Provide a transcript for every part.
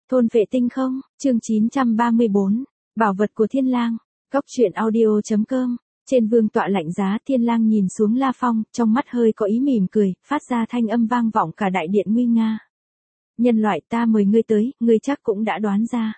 Thôn vệ tinh không, chương 934, bảo vật của Thiên Lang, góc truyện audio.com, trên vương tọa lạnh giá Thiên Lang nhìn xuống La Phong, trong mắt hơi có ý mỉm cười, phát ra thanh âm vang vọng cả đại điện nguy nga. Nhân loại ta mời ngươi tới, ngươi chắc cũng đã đoán ra.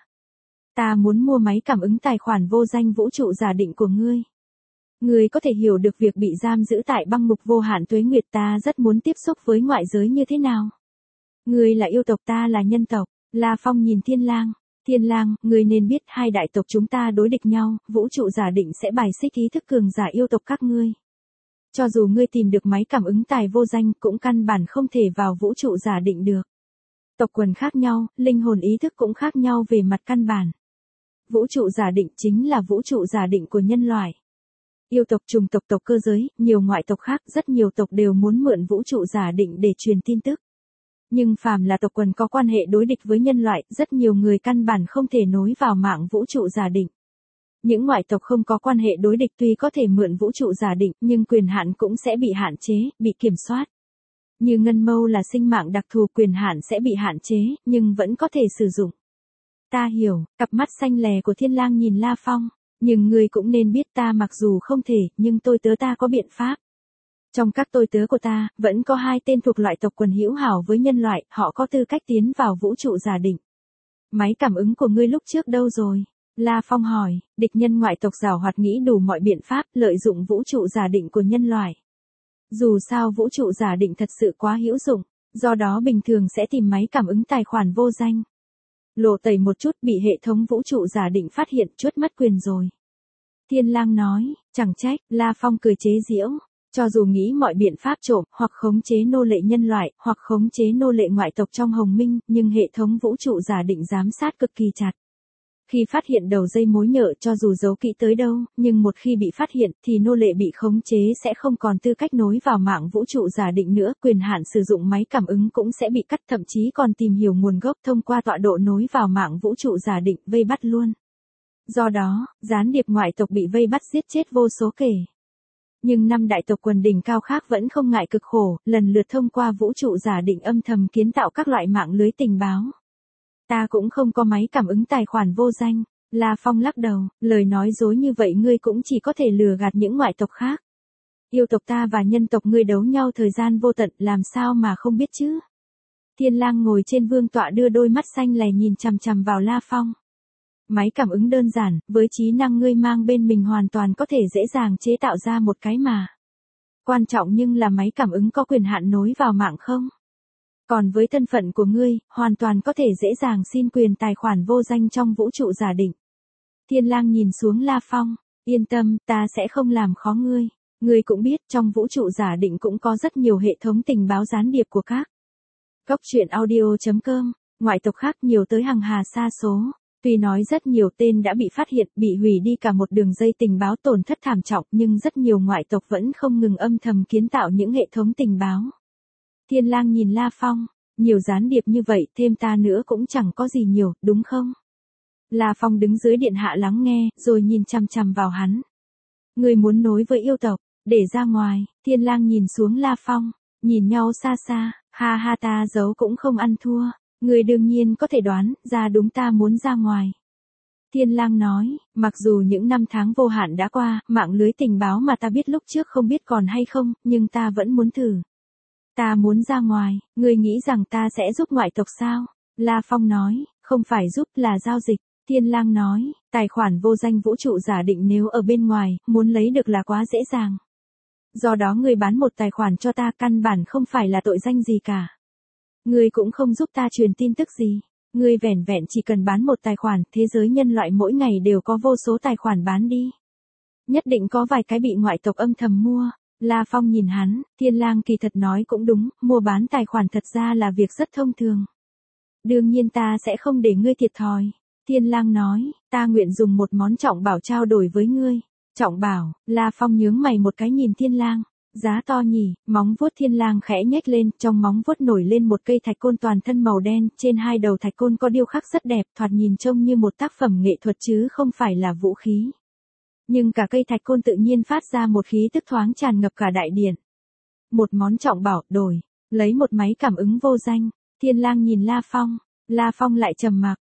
Ta muốn mua máy cảm ứng tài khoản vô danh vũ trụ giả định của ngươi. Ngươi có thể hiểu được việc bị giam giữ tại băng ngục vô hạn tuế nguyệt, ta rất muốn tiếp xúc với ngoại giới như thế nào. Ngươi là yêu tộc, ta là nhân tộc. La Phong nhìn Thiên Lang, ngươi nên biết hai đại tộc chúng ta đối địch nhau, vũ trụ giả định sẽ bài xích ý thức cường giả yêu tộc các ngươi. Cho dù ngươi tìm được máy cảm ứng tài vô danh cũng căn bản không thể vào vũ trụ giả định được. Tộc quần khác nhau, linh hồn ý thức cũng khác nhau về mặt căn bản. Vũ trụ giả định chính là vũ trụ giả định của nhân loại. Yêu tộc, trùng tộc, tộc cơ giới, nhiều ngoại tộc khác, rất nhiều tộc đều muốn mượn vũ trụ giả định để truyền tin tức. Nhưng phàm là tộc quần có quan hệ đối địch với nhân loại, rất nhiều người căn bản không thể nối vào mạng vũ trụ giả định. Những ngoại tộc không có quan hệ đối địch tuy có thể mượn vũ trụ giả định, nhưng quyền hạn cũng sẽ bị hạn chế, bị kiểm soát. Như ngân mâu là sinh mạng đặc thù, quyền hạn sẽ bị hạn chế, nhưng vẫn có thể sử dụng. Ta hiểu, cặp mắt xanh lè của Thiên Lang nhìn La Phong, nhưng ngươi cũng nên biết ta mặc dù không thể, nhưng tôi tớ ta có biện pháp. Trong các tôi tớ của ta, vẫn có hai tên thuộc loại tộc quần hữu hảo với nhân loại, họ có tư cách tiến vào vũ trụ giả định. Máy cảm ứng của ngươi lúc trước đâu rồi? La Phong hỏi, địch nhân ngoại tộc giàu hoạt nghĩ đủ mọi biện pháp lợi dụng vũ trụ giả định của nhân loại. Dù sao vũ trụ giả định thật sự quá hữu dụng, do đó bình thường sẽ tìm máy cảm ứng tài khoản vô danh. Lộ tẩy một chút bị hệ thống vũ trụ giả định phát hiện, chuất mất quyền rồi. Thiên Lang nói, chẳng trách, La Phong cười chế giễu. Cho dù nghĩ mọi biện pháp trộm, hoặc khống chế nô lệ nhân loại, hoặc khống chế nô lệ ngoại tộc trong Hồng Minh, nhưng hệ thống vũ trụ giả định giám sát cực kỳ chặt. Khi phát hiện đầu dây mối nhợ, cho dù giấu kỹ tới đâu, nhưng một khi bị phát hiện, thì nô lệ bị khống chế sẽ không còn tư cách nối vào mạng vũ trụ giả định nữa, quyền hạn sử dụng máy cảm ứng cũng sẽ bị cắt, thậm chí còn tìm hiểu nguồn gốc thông qua tọa độ nối vào mạng vũ trụ giả định, vây bắt luôn. Do đó, gián điệp ngoại tộc bị vây bắt giết chết vô số kể. Nhưng năm đại tộc quần đỉnh cao khác vẫn không ngại cực khổ, lần lượt thông qua vũ trụ giả định âm thầm kiến tạo các loại mạng lưới tình báo. Ta cũng không có máy cảm ứng tài khoản vô danh. La Phong lắc đầu, lời nói dối như vậy ngươi cũng chỉ có thể lừa gạt những ngoại tộc khác. Yêu tộc ta và nhân tộc ngươi đấu nhau thời gian vô tận, làm sao mà không biết chứ? Thiên Lang ngồi trên vương tọa đưa đôi mắt xanh lè nhìn chằm chằm vào La Phong. Máy cảm ứng đơn giản, với trí năng ngươi mang bên mình hoàn toàn có thể dễ dàng chế tạo ra một cái mà. Quan trọng nhưng là máy cảm ứng có quyền hạn nối vào mạng không? Còn với thân phận của ngươi, hoàn toàn có thể dễ dàng xin quyền tài khoản vô danh trong vũ trụ giả định. Thiên Lang nhìn xuống La Phong, yên tâm, ta sẽ không làm khó ngươi. Ngươi cũng biết trong vũ trụ giả định cũng có rất nhiều hệ thống tình báo gián điệp của các. Góc truyện audio.com, ngoại tộc khác nhiều tới hàng hà sa số. Tuy nói rất nhiều tên đã bị phát hiện, bị hủy đi cả một đường dây tình báo tổn thất thảm trọng, nhưng rất nhiều ngoại tộc vẫn không ngừng âm thầm kiến tạo những hệ thống tình báo. Thiên Lang nhìn La Phong, nhiều gián điệp như vậy, thêm ta nữa cũng chẳng có gì nhiều, đúng không? La Phong đứng dưới điện hạ lắng nghe, rồi nhìn chằm chằm vào hắn. Ngươi muốn nối với yêu tộc, để ra ngoài. Thiên Lang nhìn xuống La Phong, nhìn nhau xa xa, ha ha, ta giấu cũng không ăn thua. Ngươi đương nhiên có thể đoán ra đúng ta muốn ra ngoài. Thiên Lang nói, mặc dù những năm tháng vô hạn đã qua, mạng lưới tình báo mà ta biết lúc trước không biết còn hay không, nhưng ta vẫn muốn thử. Ta muốn ra ngoài, ngươi nghĩ rằng ta sẽ giúp ngoại tộc sao? La Phong nói, không phải giúp, là giao dịch. Thiên Lang nói, tài khoản vô danh vũ trụ giả định nếu ở bên ngoài, muốn lấy được là quá dễ dàng. Do đó ngươi bán một tài khoản cho ta căn bản không phải là tội danh gì cả. Ngươi cũng không giúp ta truyền tin tức gì. Ngươi vẻn vẹn chỉ cần bán một tài khoản, thế giới nhân loại mỗi ngày đều có vô số tài khoản bán đi. Nhất định có vài cái bị ngoại tộc âm thầm mua. La Phong nhìn hắn, Thiên Lang kỳ thật nói cũng đúng, mua bán tài khoản thật ra là việc rất thông thường. Đương nhiên ta sẽ không để ngươi thiệt thòi. Thiên Lang nói, ta nguyện dùng một món trọng bảo trao đổi với ngươi. Trọng bảo, La Phong nhướng mày một cái nhìn Thiên Lang. Giá to nhỉ, móng vuốt Thiên Lang khẽ nhếch lên, trong móng vuốt nổi lên một cây thạch côn toàn thân màu đen, trên hai đầu thạch côn có điêu khắc rất đẹp, thoạt nhìn trông như một tác phẩm nghệ thuật chứ không phải là vũ khí. Nhưng cả cây thạch côn tự nhiên phát ra một khí tức thoáng tràn ngập cả đại điện. Một món trọng bảo, đổi, lấy một máy cảm ứng vô danh. Thiên Lang nhìn La Phong lại trầm mặc,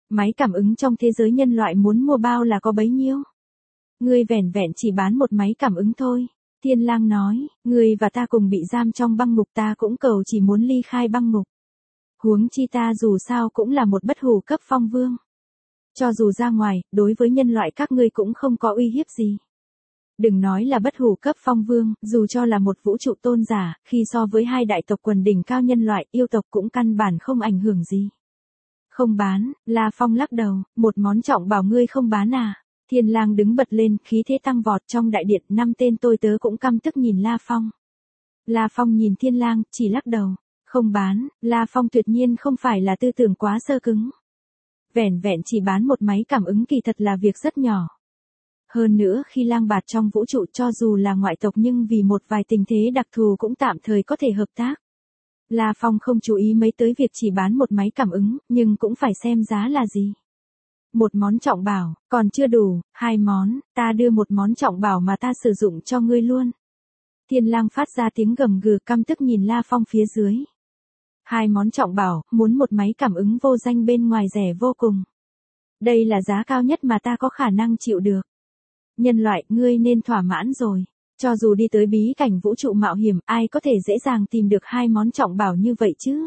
Máy cảm ứng trong thế giới nhân loại muốn mua bao là có bấy nhiêu. Ngươi vẻn vẹn chỉ bán một máy cảm ứng thôi. Thiên Lang nói, ngươi và ta cùng bị giam trong băng ngục, ta cũng cầu chỉ muốn ly khai băng ngục. Huống chi ta dù sao cũng là một bất hủ cấp phong vương. Cho dù ra ngoài, đối với nhân loại các ngươi cũng không có uy hiếp gì. Đừng nói là bất hủ cấp phong vương, dù cho là một vũ trụ tôn giả, khi so với hai đại tộc quần đỉnh cao nhân loại, yêu tộc cũng căn bản không ảnh hưởng gì. Không bán, La Phong lắc đầu, một món trọng bảo ngươi không bán à? Thiên Lang đứng bật lên, khí thế tăng vọt trong đại điện, 5 tên tôi tớ cũng căm tức nhìn La Phong. La Phong nhìn Thiên Lang, chỉ lắc đầu, không bán, La Phong tuyệt nhiên không phải là tư tưởng quá sơ cứng. Vẻn vẹn chỉ bán một máy cảm ứng kỳ thật là việc rất nhỏ. Hơn nữa khi lang bạt trong vũ trụ cho dù là ngoại tộc nhưng vì một vài tình thế đặc thù cũng tạm thời có thể hợp tác. La Phong không chú ý mấy tới việc chỉ bán một máy cảm ứng, nhưng cũng phải xem giá là gì. Một món trọng bảo, còn chưa đủ, 2 món, ta đưa một món trọng bảo mà ta sử dụng cho ngươi luôn. Thiên Lang phát ra tiếng gầm gừ căm tức nhìn La Phong phía dưới. 2 món trọng bảo, muốn một máy cảm ứng vô danh bên ngoài rẻ vô cùng. Đây là giá cao nhất mà ta có khả năng chịu được. Nhân loại, ngươi nên thỏa mãn rồi. Cho dù đi tới bí cảnh vũ trụ mạo hiểm, ai có thể dễ dàng tìm được 2 món trọng bảo như vậy chứ?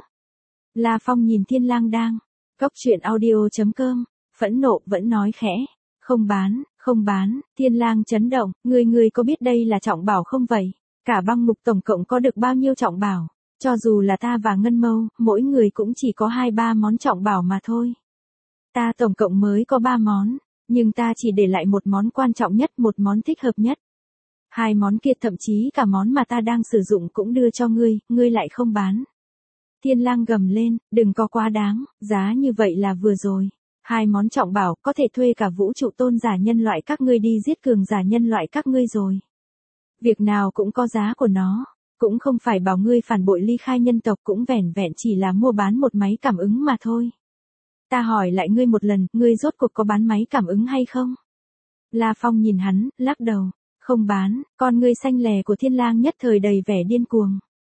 La Phong nhìn Thiên Lang đang. Cốc truyện audio.com, phẫn nộ vẫn nói khẽ. Không bán, không bán, Thiên Lang chấn động, ngươi có biết đây là trọng bảo không vậy? Cả băng ngục tổng cộng có được bao nhiêu trọng bảo? Cho dù là ta và Ngân Mâu, mỗi người cũng chỉ có 2-3 món trọng bảo mà thôi. Ta tổng cộng mới có 3 món, nhưng ta chỉ để lại một món quan trọng nhất, một món thích hợp nhất. 2 món kia thậm chí cả món mà ta đang sử dụng cũng đưa cho ngươi lại không bán. Thiên Lang gầm lên, đừng có quá đáng, giá như vậy là vừa rồi. 2 món trọng bảo có thể thuê cả vũ trụ tôn giả nhân loại các ngươi đi giết cường giả nhân loại các ngươi rồi. Việc nào cũng có giá của nó, cũng không phải bảo ngươi phản bội ly khai nhân tộc, cũng vẻn vẹn chỉ là mua bán một máy cảm ứng mà thôi. Ta hỏi lại ngươi một lần, ngươi rốt cuộc có bán máy cảm ứng hay không? La Phong nhìn hắn, lắc đầu, không bán, con ngươi xanh lè của Thiên Lang nhất thời đầy vẻ điên cuồng.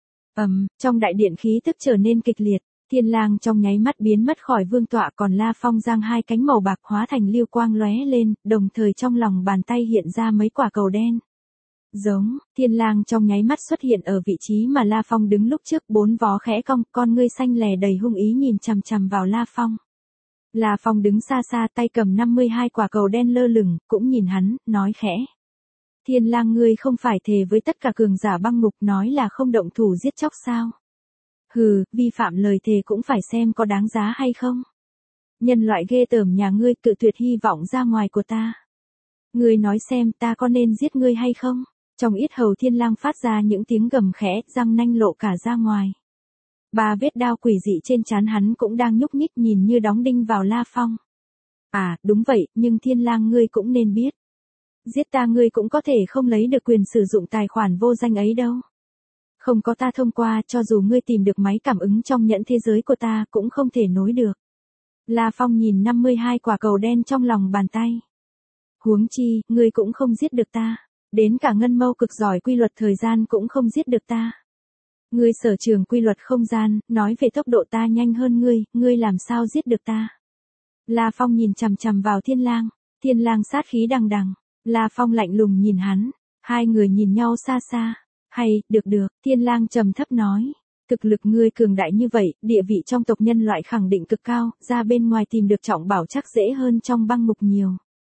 Trong đại điện khí tức trở nên kịch liệt, Thiên Lang trong nháy mắt biến mất khỏi vương tọa, còn La Phong giang 2 cánh màu bạc hóa thành lưu quang lóe lên, đồng thời trong lòng bàn tay hiện ra mấy quả cầu đen. Giống, Thiên Lang trong nháy mắt xuất hiện ở vị trí mà La Phong đứng lúc trước, 4 vó khẽ cong, con ngươi xanh lè đầy hung ý nhìn chằm chằm vào La Phong. La Phong đứng xa xa tay cầm 52 quả cầu đen lơ lửng, cũng nhìn hắn, nói khẽ. Thiên Lang, ngươi không phải thề với tất cả cường giả băng ngục nói là không động thủ giết chóc sao? Hừ, vi phạm lời thề cũng phải xem có đáng giá hay không. Nhân loại ghê tởm nhà ngươi, cự tuyệt hy vọng ra ngoài của ta. Ngươi nói xem ta có nên giết ngươi hay không? Trong yết hầu Thiên Lang phát ra những tiếng gầm khẽ, răng nanh lộ cả ra ngoài. 3 vết đao quỷ dị trên trán hắn cũng đang nhúc nhích, nhìn như đóng đinh vào La Phong. À, đúng vậy, nhưng Thiên Lang ngươi cũng nên biết. Giết ta ngươi cũng có thể không lấy được quyền sử dụng tài khoản vô danh ấy đâu. Không có ta thông qua, cho dù ngươi tìm được máy cảm ứng trong nhẫn thế giới của ta cũng không thể nối được. La Phong nhìn 52 quả cầu đen trong lòng bàn tay. Huống chi, ngươi cũng không giết được ta. Đến cả Ngân Mâu cực giỏi quy luật thời gian cũng không giết được ta. Ngươi sở trường quy luật không gian, nói về tốc độ ta nhanh hơn ngươi làm sao giết được ta. La Phong nhìn chằm chằm vào Thiên Lang sát khí đằng đằng. La Phong lạnh lùng nhìn hắn, 2 người nhìn nhau xa xa. Hay, được, Thiên Lang trầm thấp nói. Thực lực ngươi cường đại như vậy, địa vị trong tộc nhân loại khẳng định cực cao, ra bên ngoài tìm được trọng bảo chắc dễ hơn trong băng ngục nhiều.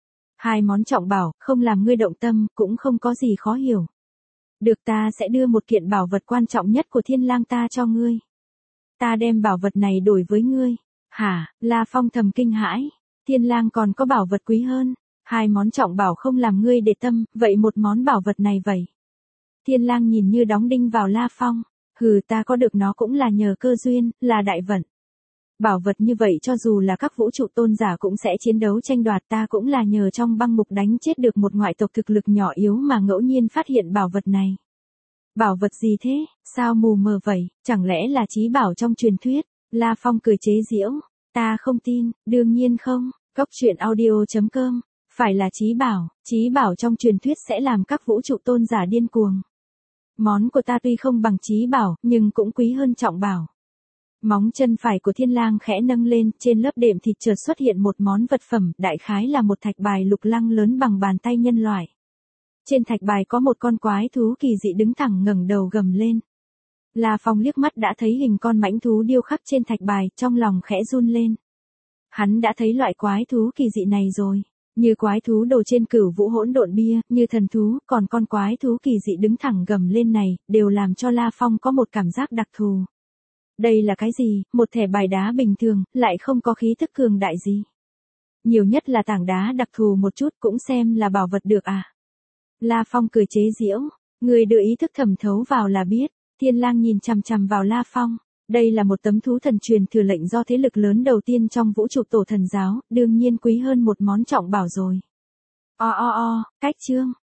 2 món trọng bảo, không làm ngươi động tâm, cũng không có gì khó hiểu. Được, ta sẽ đưa một kiện bảo vật quan trọng nhất của Thiên Lang ta cho ngươi. Ta đem bảo vật này đổi với ngươi. Hả? La Phong thầm kinh hãi. Thiên Lang còn có bảo vật quý hơn. 2 món trọng bảo không làm ngươi để tâm, vậy một món bảo vật này vậy? Thiên Lang nhìn như đóng đinh vào La Phong. Hừ, ta có được nó cũng là nhờ cơ duyên, là đại vận. Bảo vật như vậy cho dù là các vũ trụ tôn giả cũng sẽ chiến đấu tranh đoạt, ta cũng là nhờ trong băng ngục đánh chết được một ngoại tộc thực lực nhỏ yếu mà ngẫu nhiên phát hiện bảo vật này. Bảo vật gì thế, sao mù mờ vậy, chẳng lẽ là trí bảo trong truyền thuyết? La Phong cười chế giễu, ta không tin, đương nhiên không, cốc truyện audio.com, phải là trí bảo trong truyền thuyết sẽ làm các vũ trụ tôn giả điên cuồng. Món của ta tuy không bằng trí bảo, nhưng cũng quý hơn trọng bảo. Móng chân phải của Thiên Lang khẽ nâng lên, trên lớp đệm thịt chợt xuất hiện một món vật phẩm, đại khái là một thạch bài lục lăng lớn bằng bàn tay nhân loại. Trên thạch bài có một con quái thú kỳ dị đứng thẳng ngẩng đầu gầm lên. La Phong liếc mắt đã thấy hình con mãnh thú điêu khắc trên thạch bài, trong lòng khẽ run lên. Hắn đã thấy loại quái thú kỳ dị này rồi, như quái thú đồ trên Cửu Vũ Hỗn Độn Bia, như thần thú, còn con quái thú kỳ dị đứng thẳng gầm lên này, đều làm cho La Phong có một cảm giác đặc thù. Đây là cái gì, một thẻ bài đá bình thường, lại không có khí thức cường đại gì. Nhiều nhất là tảng đá đặc thù một chút cũng xem là bảo vật được à. La Phong cười chế giễu, người đưa ý thức thẩm thấu vào là biết. Thiên Lang nhìn chằm chằm vào La Phong. Đây là một tấm thú thần truyền thừa lệnh do thế lực lớn đầu tiên trong vũ trụ Tổ Thần Giáo, đương nhiên quý hơn một món trọng bảo rồi. Cách chương.